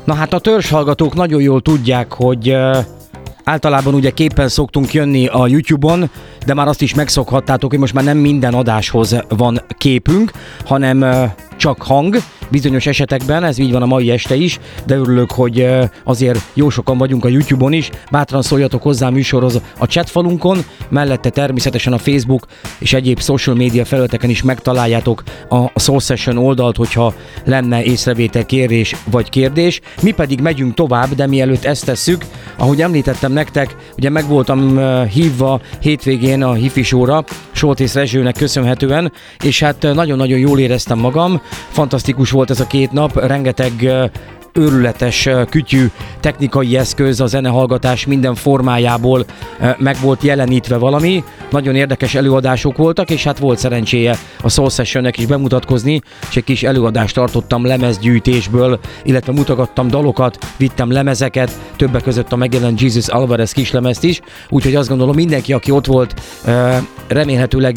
Na hát a törzshallgatók nagyon jól tudják, hogy általában ugye képen szoktunk jönni a YouTube-on, de már azt is megszokhattátok, hogy most már nem minden adáshoz van képünk, hanem csak hang. Bizonyos esetekben, ez így van a mai este is, de örülök, hogy azért jó sokan vagyunk a YouTube-on is. Bátran szóljatok hozzá a műsorhoz a chatfalunkon, mellette természetesen a Facebook és egyéb social media felületeken is megtaláljátok a Soul Session oldalt, hogyha lenne észrevétel, kérés vagy kérdés. Mi pedig megyünk tovább, de mielőtt ezt tesszük, ahogy említettem nektek, ugye meg voltam hívva hétvégén a Hifi Show-ra, Soltész Rezsőnek köszönhetően, és hát nagyon-nagyon jól éreztem magam, fantasztikus volt ez a 2 nap, rengeteg őrületes, kütyű technikai eszköz, a zenehallgatás minden formájából meg volt jelenítve valami. Nagyon érdekes előadások voltak, és hát volt szerencséje a Soul Sessionnek is bemutatkozni, és egy kis előadást tartottam lemezgyűjtésből, illetve mutogattam dalokat, vittem lemezeket, többek között a megjelent Jesus Alvarez kislemezt is, úgyhogy azt gondolom mindenki, aki ott volt, remélhetőleg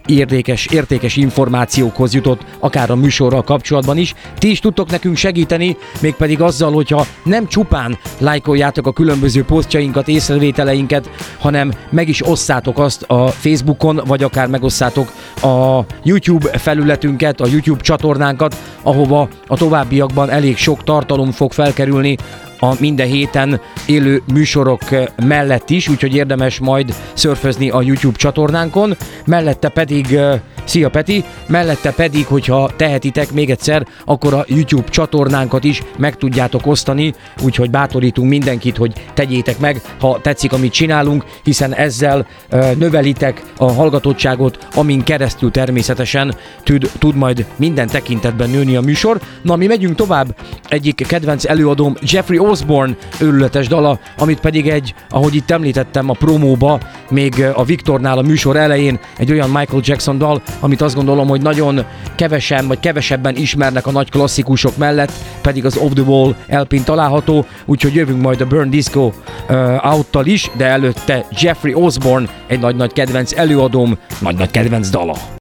értékes információkhoz jutott, akár a műsorral kapcsolatban is. Ti is tudtok nekünk segíteni, mégpedig azzal, hogyha nem csupán lájkoljátok a különböző posztjainkat, észrevételeinket, hanem meg is osszátok azt a Facebookon, vagy akár megosszátok a YouTube felületünket, a YouTube csatornánkat, ahova a továbbiakban elég sok tartalom fog felkerülni a minden héten élő műsorok mellett is, úgyhogy érdemes majd szörfözni a YouTube csatornánkon, mellette pedig, szia Peti, mellette pedig, hogyha tehetitek még egyszer, akkor a YouTube csatornánkat is meg tudjátok osztani, úgyhogy bátorítunk mindenkit, hogy tegyétek meg, ha tetszik, amit csinálunk, hiszen ezzel növelitek a hallgatottságot, amin keresztül természetesen tud majd minden tekintetben nőni a műsor. Na, mi megyünk tovább, egyik kedvenc előadóm Jeffrey Osborne őrületes dala, amit pedig ahogy itt említettem a promóba, még a Viktornál a műsor elején egy olyan Michael Jackson dal, amit azt gondolom, hogy nagyon kevesen vagy kevesebben ismernek a nagy klasszikusok mellett, pedig az Off the Wall LP-n található, úgyhogy jövünk majd a Burn Disco Out-tal is, de előtte Jeffrey Osborne, egy nagy-nagy kedvenc előadóm, nagy-nagy kedvenc dala.